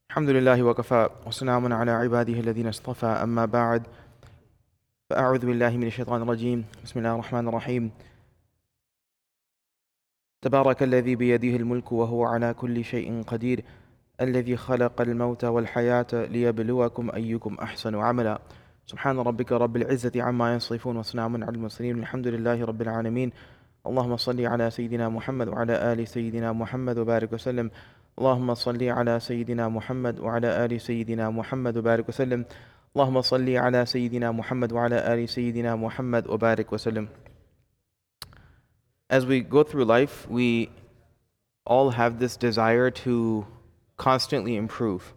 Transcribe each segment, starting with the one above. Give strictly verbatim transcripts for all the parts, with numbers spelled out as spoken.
الحمد لله وكفى وسلام على عباده الذين اصطفى أما بعد فأعوذ بالله من الشيطان الرجيم بسم الله الرحمن الرحيم تبارك الذي بيده الملك وهو على كل شيء قدير الذي خلق الموت والحياة ليبلوكم أيكم أحسن عملا سبحان ربك رب العزة عما يصفون وسلام على المرسلين الحمد لله رب العالمين اللهم صل على سيدنا محمد وعلى آل سيدنا محمد وبارك وسلم اللهم صل على سيدنا محمد وعلى آل سيدنا محمد وبارك وسلم اللهم صل على سيدنا محمد وعلى آل سيدنا محمد وبارك وسلم. As we go through life, we all have this desire to constantly improve.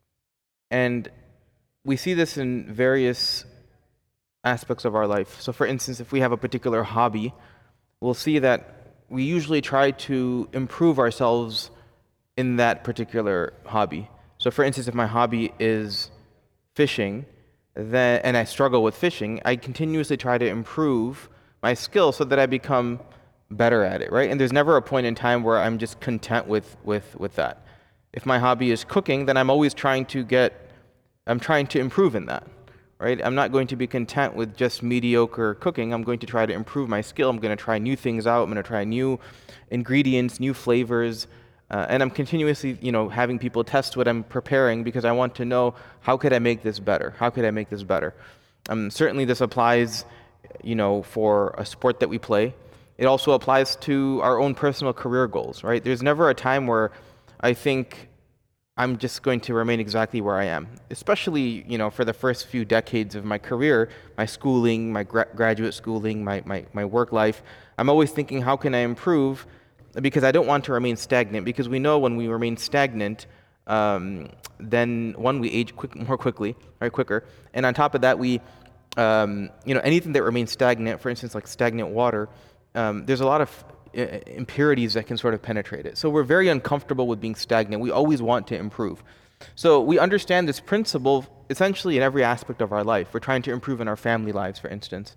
And we see this in various aspects of our life. So for instance, if we have a particular hobby, we'll see that we usually try to improve ourselves in that particular hobby. So for instance, if my hobby is fishing, then, and I struggle with fishing, I continuously try to improve my skill so that I become better at it, right? And there's never a point in time where I'm just content with, with, with that. If my hobby is cooking, then I'm always trying to get, I'm trying to improve in that, right? I'm not going to be content with just mediocre cooking. I'm going to try to improve my skill. I'm going to try new things out. I'm going to try new ingredients, new flavors. Uh, and I'm continuously, you know, having people test what I'm preparing because I want to know, how could I make this better? How could I make this better? Um, certainly this applies, you know, for a sport that we play. It also applies to our own personal career goals, right? There's never a time where I think I'm just going to remain exactly where I am, especially, you know, for the first few decades of my career, my schooling, my gra- graduate schooling, my, my, my work life. I'm always thinking, how can I improve? Because I don't want to remain stagnant, because we know when we remain stagnant, um, then one, we age quick, more quickly, right, quicker. And on top of that, we, um, you know, anything that remains stagnant, for instance, like stagnant water, um, there's a lot of uh, impurities that can sort of penetrate it. So we're very uncomfortable with being stagnant. We always want to improve. So we understand this principle essentially in every aspect of our life. We're trying to improve in our family lives, for instance.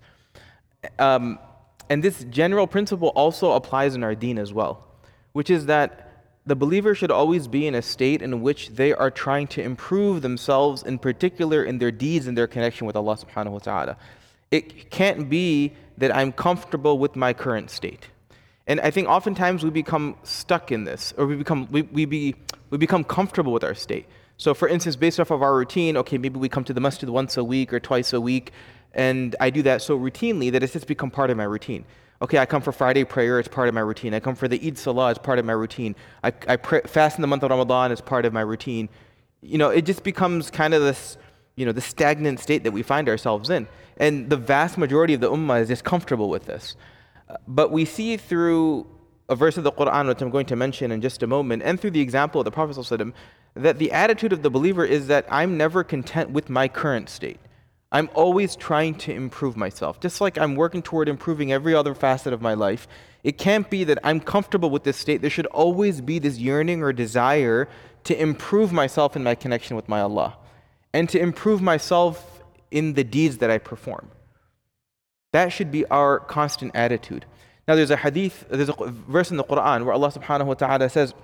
Um, And this general principle also applies in our deen as well, which is that the believer should always be in a state in which they are trying to improve themselves, in particular in their deeds and their connection with Allah subhanahu wa ta'ala. It can't be that I'm comfortable with my current state. And I think oftentimes we become stuck in this, or we become we, we be we become comfortable with our state. So for instance, based off of our routine, okay, maybe we come to the masjid once a week or twice a week, and I do that so routinely that it's just become part of my routine. Okay, I come for Friday prayer, it's part of my routine. I come for the Eid Salah, it's part of my routine. I, I pray, fast in the month of Ramadan, it's part of my routine. You know, it just becomes kind of this, you know, the stagnant state that we find ourselves in. And the vast majority of the ummah is just comfortable with this. But we see through a verse of the Quran, which I'm going to mention in just a moment, and through the example of the Prophet ﷺ, that the attitude of the believer is that I'm never content with my current state. I'm always trying to improve myself. Just like I'm working toward improving every other facet of my life, it can't be that I'm comfortable with this state. There should always be this yearning or desire to improve myself in my connection with my Allah, and to improve myself in the deeds that I perform. That should be our constant attitude. Now there's a hadith, there's a verse in the Quran where Allah subhanahu wa ta'ala says,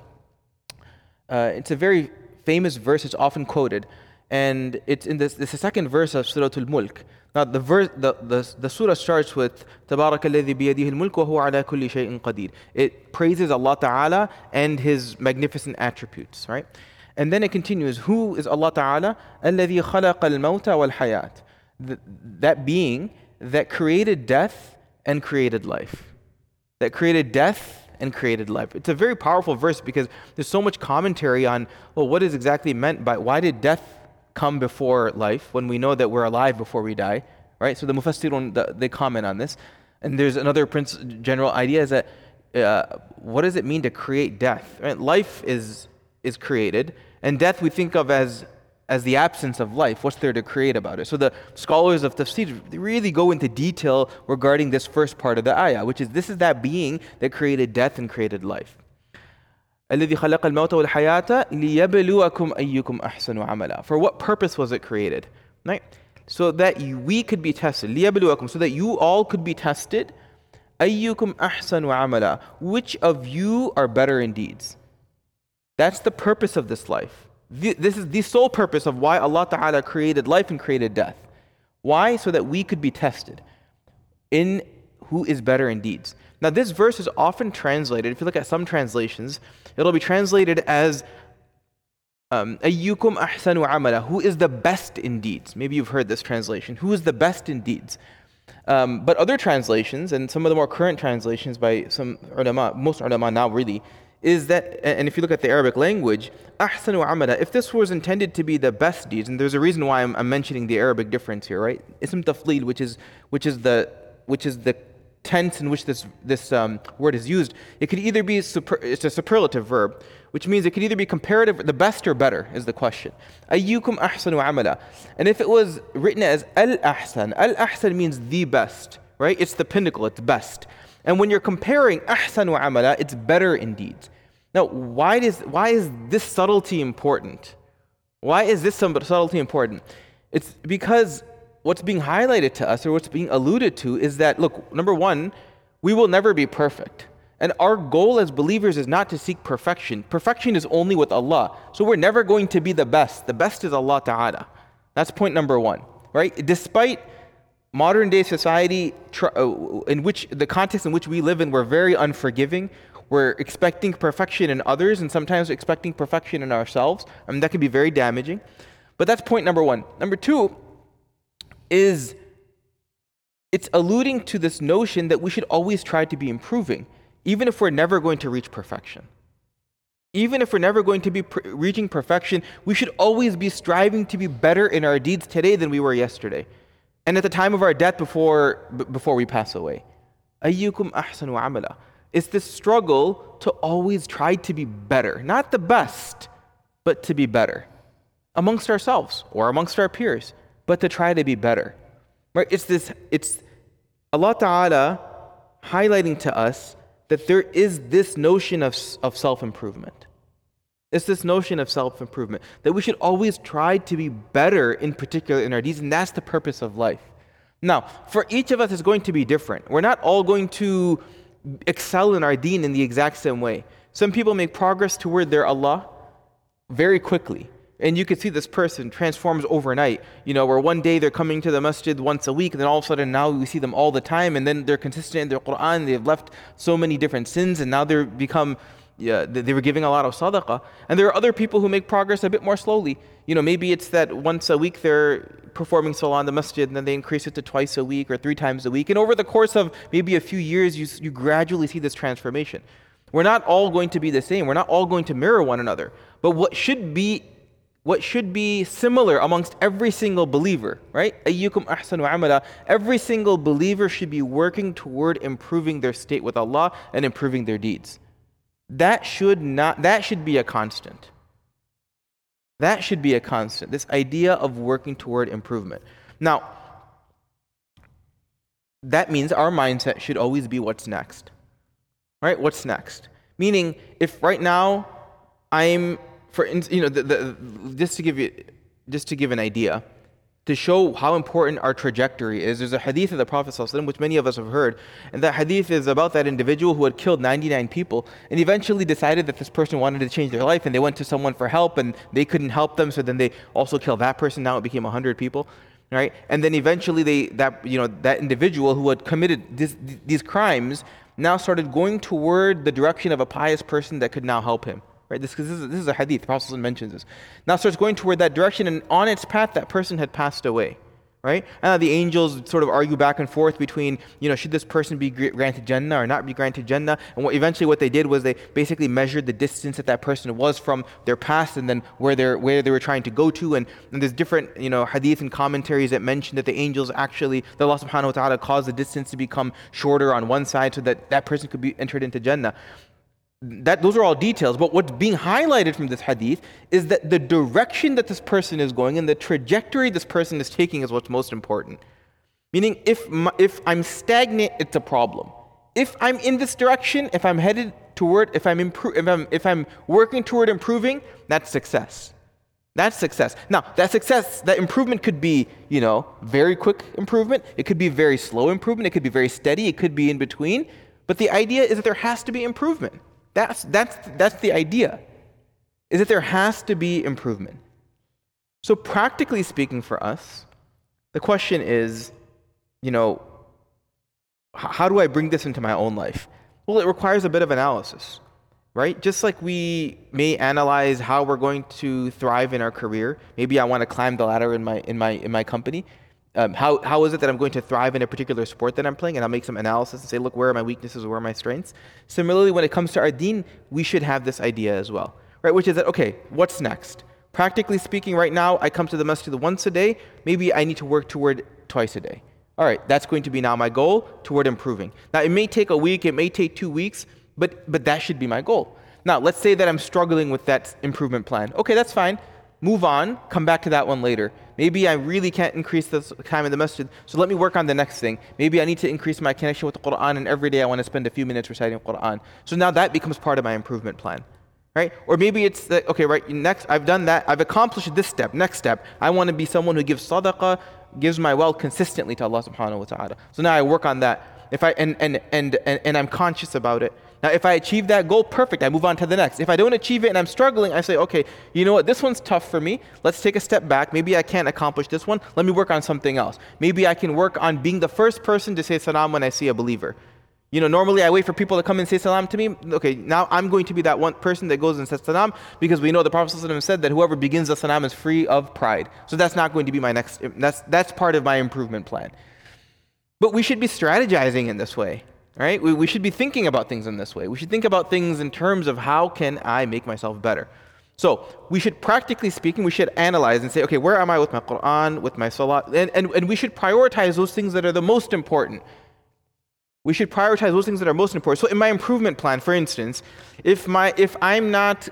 uh, it's a very famous verse, it's often quoted, and it's in this, this is the second verse of Surah Al-Mulk. Now the verse, the, the, the surah starts with تَبَارَكَ الَّذِي بِيَدِهِ الْمُلْكُ وَهُوَ عَلَى كُلِّ شَيْءٍ قَدِيرٍ. It praises Allah Ta'ala and His magnificent attributes, right? And then it continues, who is Allah Ta'ala? الَّذِي خَلَقَ الْمَوْتَ وَالْحَيَاةِ. That being that created death and created life. That created death and created life. It's a very powerful verse because there's so much commentary on, well, what is exactly meant by, why did death come before life when we know that we're alive before we die, right? So the Mufassirun, they comment on this. And there's another general idea is that, uh, what does it mean to create death? Right? Life is is created, and death we think of as as the absence of life. What's there to create about it? So the scholars of tafsir, they really go into detail regarding this first part of the ayah, which is this is that being that created death and created life. الَّذِي خَلَقَ الْمَوْتَ وَالْحَيَاةَ لِيَبْلُوَكُمْ أَيُّكُمْ أَحْسَنُ عَمَلًا. For what purpose was it created? Right? So that you, we could be tested. لِيَبْلُوَكُمْ. So that you all could be tested. أَيُّكُمْ أَحْسَنُ عَمَلًا. Which of you are better in deeds? That's the purpose of this life. This is the sole purpose of why Allah Ta'ala created life and created death. Why? So that we could be tested in who is better in deeds. Now this verse is often translated, if you look at some translations, it'll be translated as Ayyukum ahsanu amala, who is the best in deeds. Maybe you've heard this translation, who is the best in deeds. Um, but other translations, and some of the more current translations by some ulama, most ulama now really, is that, and if you look at the Arabic language, ahsanu amala, if this was intended to be the best deeds, and there's a reason why I'm, I'm mentioning the Arabic difference here, right? Ism tafleed, which is which is the which is the tense in which this this um, word is used. It could either be super, it's a superlative verb, which means it could either be comparative, the best or better is the question. Ayyukum ahsanu amala, and if it was written as al ahsan, al ahsan means the best, right? It's the pinnacle, it's best. And when you're comparing ahsanu amala, it's better in deeds. Now, why does why is this subtlety important? Why is this subtlety important? It's because what's being highlighted to us, or what's being alluded to, is that, look, number one, we will never be perfect. And our goal as believers is not to seek perfection. Perfection is only with Allah. So we're never going to be the best. The best is Allah Ta'ala. That's point number one, right? Despite modern day society, in which the context in which we live in, we're very unforgiving. We're expecting perfection in others, and sometimes expecting perfection in ourselves. I mean, that can be very damaging. But that's point number one. Number two is it's alluding to this notion that we should always try to be improving, even if we're never going to reach perfection. Even if we're never going to be pr- reaching perfection, we should always be striving to be better in our deeds today than we were yesterday, and at the time of our death, before b- before we pass away. Ayyukum ahsanu amala. It's this struggle to always try to be better, not the best, but to be better amongst ourselves or amongst our peers, but to try to be better. Right? It's this. It's Allah Ta'ala highlighting to us that there is this notion of, of self-improvement. It's this notion of self-improvement, that we should always try to be better, in particular in our deeds, and that's the purpose of life. Now, for each of us, it's going to be different. We're not all going to excel in our deen in the exact same way. Some people make progress toward their Allah very quickly. And you can see this person transforms overnight, you know, where one day they're coming to the masjid once a week, and then all of a sudden now we see them all the time, and then they're consistent in their Quran, they've left so many different sins, and now they're become, yeah, they were giving a lot of sadaqah. And there are other people who make progress a bit more slowly. You know, maybe it's that once a week they're performing salah in the masjid, and then they increase it to twice a week or three times a week. And over the course of maybe a few years, you, you gradually see this transformation. We're not all going to be the same. We're not all going to mirror one another. But what should be What should be similar amongst every single believer, right? Ayyukum ahsanu amala. Every single believer should be working toward improving their state with Allah and improving their deeds. That should not, that should be a constant. That should be a constant. This idea of working toward improvement. Now, that means our mindset should always be what's next. Right? What's next? Meaning, if right now I'm For you know, the, the, just to give you, just to give an idea, to show how important our trajectory is, there's a hadith of the Prophet ﷺ, which many of us have heard, and that hadith is about that individual who had killed ninety-nine people, and eventually decided that this person wanted to change their life, and they went to someone for help, and they couldn't help them, so then they also killed that person. Now it became one hundred people, right? And then eventually they, that you know, that individual who had committed this, these crimes now started going toward the direction of a pious person that could now help him. Right? This, this, is, this is a hadith, the Prophet mentions this. Now starts going toward that direction, and on its path, that person had passed away. Right? And the angels sort of argue back and forth between, you know, should this person be granted Jannah or not be granted Jannah? And what, eventually what they did was they basically measured the distance that that person was from their past, and then where, they're, where they were trying to go to. And, and there's different, you know, hadith and commentaries that mention that the angels actually, that Allah subhanahu wa ta'ala caused the distance to become shorter on one side so that that person could be entered into Jannah. That, those are all details, but what's being highlighted from this hadith is that the direction that this person is going and the trajectory this person is taking is what's most important. Meaning, if my, if I'm stagnant, it's a problem. If I'm in this direction, if I'm headed toward, if I'm impro- if I'm if I'm working toward improving, that's success. That's success. Now, that success, that improvement could be, you know, very quick improvement. It could be very slow improvement. It could be very steady. It could be in between. But the idea is that there has to be improvement. That's, that's, that's the idea. is that there has to be improvement. So practically speaking for us, the question is, you know, how do I bring this into my own life? Well, it requires a bit of analysis, right? Just like we may analyze how we're going to thrive in our career. Maybe I want to climb the ladder in my in my in my company. Um, how how is it that I'm going to thrive in a particular sport that I'm playing? And I'll make some analysis and say, look, where are my weaknesses? Where are my strengths? Similarly, when it comes to our deen, we should have this idea as well, right? Which is that, okay, what's next? Practically speaking, right now, I come to the masjid once a day. Maybe I need to work toward twice a day. All right, that's going to be now my goal toward improving. Now, it may take a week, it may take two weeks, but but that should be my goal. Now, let's say that I'm struggling with that improvement plan. Okay, that's fine. Move on, come back to that one later. Maybe I really can't increase the time in the masjid, so let me work on the next thing. Maybe I need to increase my connection with the Quran, and every day I want to spend a few minutes reciting the Quran. So now that becomes part of my improvement plan. Right? Or maybe it's that, okay, right, next, I've done that, I've accomplished this step, next step. I want to be someone who gives sadaqah, gives my wealth consistently to Allah subhanahu wa ta'ala. So now I work on that. If I and, and, and, and, and I'm conscious about it. Now if I achieve that goal, perfect, I move on to the next. If I don't achieve it and I'm struggling, I say, okay, you know what, this one's tough for me. Let's take a step back. Maybe I can't accomplish this one. Let me work on something else. Maybe I can work on being the first person to say salam when I see a believer. You know, normally I wait for people to come and say salam to me. Okay, now I'm going to be that one person that goes and says salam, because we know the Prophet ﷺ said that whoever begins the salam is free of pride. So that's not going to be my next, that's, that's part of my improvement plan. But we should be strategizing in this way, right? We, we should be thinking about things in this way. We should think about things in terms of how can I make myself better. So we should, practically speaking, we should analyze and say, okay, where am I with my Quran, with my salah? And, and, and we should prioritize those things that are the most important. We should prioritize those things that are most important. So in my improvement plan, for instance, if my if I'm not,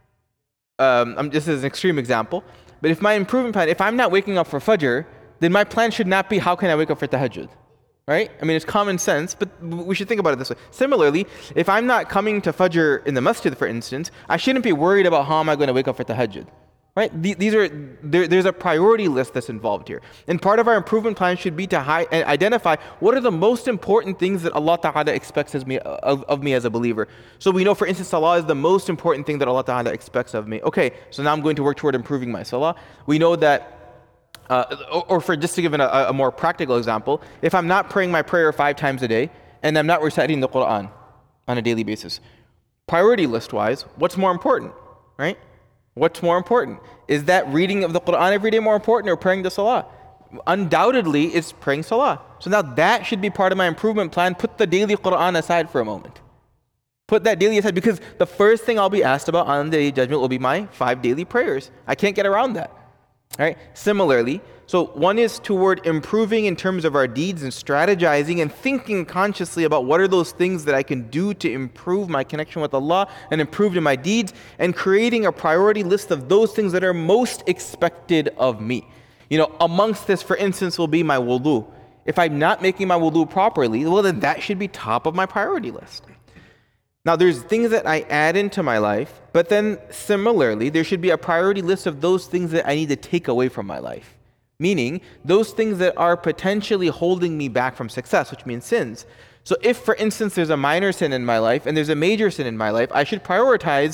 um, I'm, this is an extreme example, but if my improvement plan, if I'm not waking up for Fajr, then my plan should not be how can I wake up for Tahajjud, right? I mean, it's common sense, but we should think about it this way. Similarly, if I'm not coming to Fajr in the masjid, for instance, I shouldn't be worried about how am I going to wake up for Tahajjud. Right? These are there, there's a priority list that's involved here. And part of our improvement plan should be to high, identify what are the most important things that Allah Ta'ala expects of me, of, of me as a believer. So we know, for instance, salah is the most important thing that Allah Ta'ala expects of me. Okay, so now I'm going to work toward improving my salah. We know that, uh, or, or for just to give an, a, a more practical example, if I'm not praying my prayer five times a day and I'm not reciting the Quran on a daily basis, priority list-wise, what's more important, right? What's more important? Is that reading of the Quran every day more important or praying the Salah? Undoubtedly, it's praying Salah. So now that should be part of my improvement plan. Put the daily Quran aside for a moment. Put that daily aside, because the first thing I'll be asked about on the Day of Judgment will be my five daily prayers. I can't get around that. All right? Similarly, so one is toward improving in terms of our deeds and strategizing and thinking consciously about what are those things that I can do to improve my connection with Allah and improve in my deeds, and creating a priority list of those things that are most expected of me. You know, amongst this, for instance, will be my wudu. If I'm not making my wudu properly, well, then that should be top of my priority list. Now, there's things that I add into my life, but then similarly, there should be a priority list of those things that I need to take away from my life. Meaning, those things that are potentially holding me back from success, which means sins. So if, for instance, there's a minor sin in my life and there's a major sin in my life, I should prioritize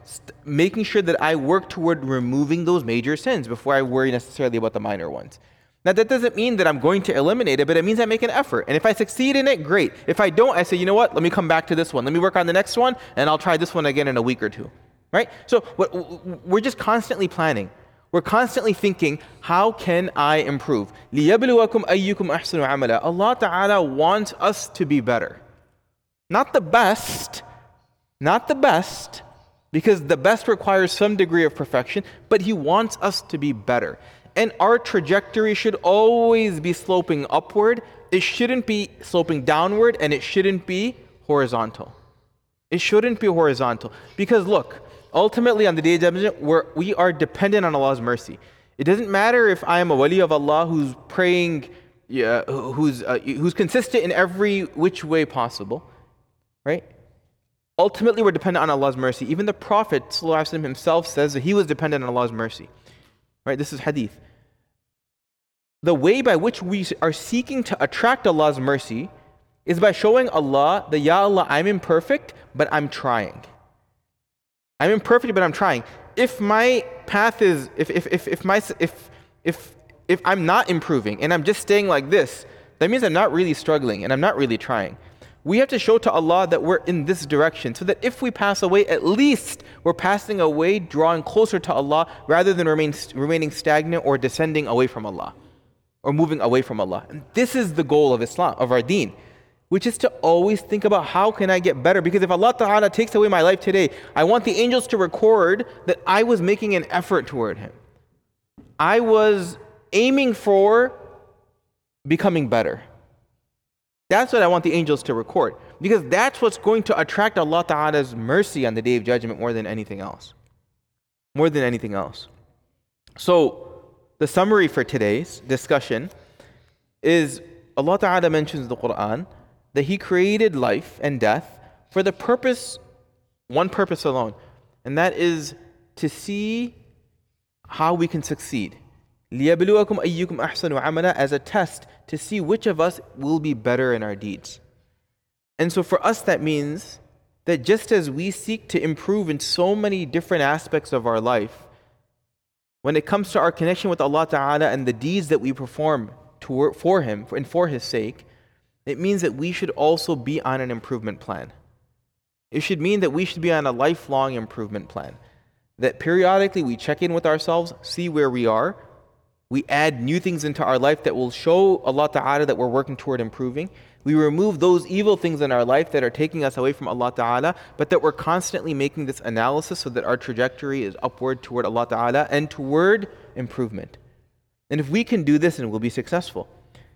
making sure that I work toward removing those major sins before I worry necessarily about the minor ones. Now, that doesn't mean that I'm going to eliminate it, but it means I make an effort. And if I succeed in it, great. If I don't, I say, you know what, let me come back to this one. Let me work on the next one, and I'll try this one again in a week or two. Right? So we're just constantly planning. We're constantly thinking, how can I improve? لِيَبْلُوَكُمْ أَيُّكُمْ أَحْسَنُ عَمَلًا. Allah Ta'ala wants us to be better. Not the best, not the best, because the best requires some degree of perfection, but He wants us to be better. And our trajectory should always be sloping upward. It shouldn't be sloping downward, and it shouldn't be horizontal. It shouldn't be horizontal. Because look, ultimately on the Day of Judgment, we're, we are dependent on Allah's mercy. It doesn't matter if I am a wali of Allah who's praying, yeah, who's, uh, who's consistent in every which way possible, right? Ultimately, we're dependent on Allah's mercy. Even the Prophet ﷺ himself says that he was dependent on Allah's mercy. Right? This is hadith. The way by which we are seeking to attract Allah's mercy is by showing Allah that, Ya Allah, I'm imperfect, but I'm trying. I'm imperfect, but I'm trying. If my path is, if if if if my if if if I'm not improving and I'm just staying like this, that means I'm not really struggling and I'm not really trying. We have to show to Allah that we're in this direction, so that if we pass away, at least we're passing away, drawing closer to Allah, rather than remain, remaining stagnant or descending away from Allah, or moving away from Allah. And this is the goal of Islam, of our deen, which is to always think about how can I get better? Because if Allah Ta'ala takes away my life today, I want the angels to record that I was making an effort toward Him. I was aiming for becoming better. That's what I want the angels to record, because that's what's going to attract Allah Ta'ala's mercy on the Day of Judgment more than anything else. More than anything else. So, the summary for today's discussion is Allah Ta'ala mentions in the Quran that He created life and death for the purpose, one purpose alone, and that is to see how we can succeed. لِيَبْلُوَكُمْ أَيُّكُمْ أَحْسَنُ عَمَلًا, as a test to see which of us will be better in our deeds. And so for us, that means that just as we seek to improve in so many different aspects of our life, when it comes to our connection with Allah Ta'ala and the deeds that we perform to, for Him and for His sake, it means that we should also be on an improvement plan. It should mean that we should be on a lifelong improvement plan. That periodically we check in with ourselves, see where we are, we add new things into our life that will show Allah Ta'ala that we're working toward improving. We remove those evil things in our life that are taking us away from Allah Ta'ala, but that we're constantly making this analysis so that our trajectory is upward toward Allah Ta'ala and toward improvement. And if we can do this, then we'll be successful.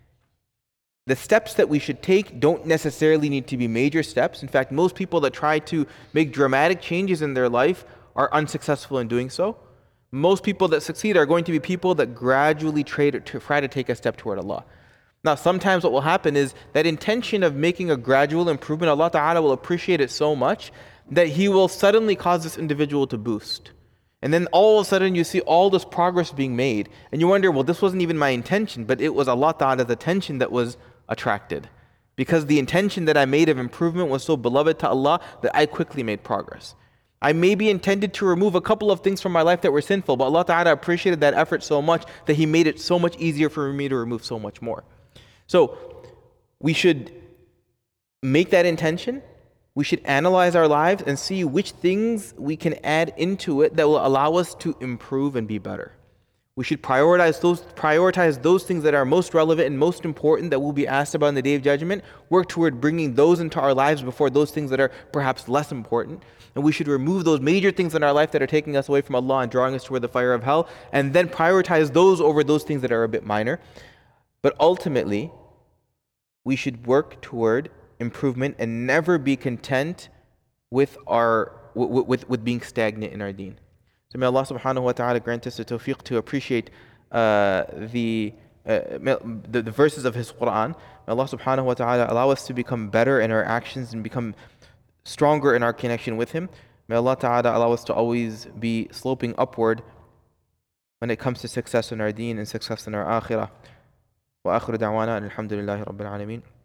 The steps that we should take don't necessarily need to be major steps. In fact, most people that try to make dramatic changes in their life are unsuccessful in doing so. Most people that succeed are going to be people that gradually try to, try to take a step toward Allah. Now, sometimes what will happen is that intention of making a gradual improvement, Allah Ta'ala will appreciate it so much that He will suddenly cause this individual to boost. And then all of a sudden you see all this progress being made. And you wonder, well, this wasn't even my intention, but it was Allah Ta'ala's attention that was attracted. Because the intention that I made of improvement was so beloved to Allah that I quickly made progress. I maybe intended to remove a couple of things from my life that were sinful, but Allah Ta'ala appreciated that effort so much that He made it so much easier for me to remove so much more. So we should make that intention. We should analyze our lives and see which things we can add into it that will allow us to improve and be better. We should prioritize those, prioritize those things that are most relevant and most important that we'll be asked about in the Day of Judgment. Work toward bringing those into our lives before those things that are perhaps less important. And we should remove those major things in our life that are taking us away from Allah and drawing us toward the fire of hell, and then prioritize those over those things that are a bit minor. But ultimately, we should work toward improvement and never be content with our with, with, with being stagnant in our deen. So may Allah subhanahu wa ta'ala grant us the tawfiq to appreciate uh, the, uh, the the verses of His Quran. May Allah subhanahu wa ta'ala allow us to become better in our actions and become stronger in our connection with Him. May Allah ta'ala allow us to always be sloping upward when it comes to success in our deen and success in our akhirah. Wa akhiru da'wana alhamdulillahi rabbil alameen.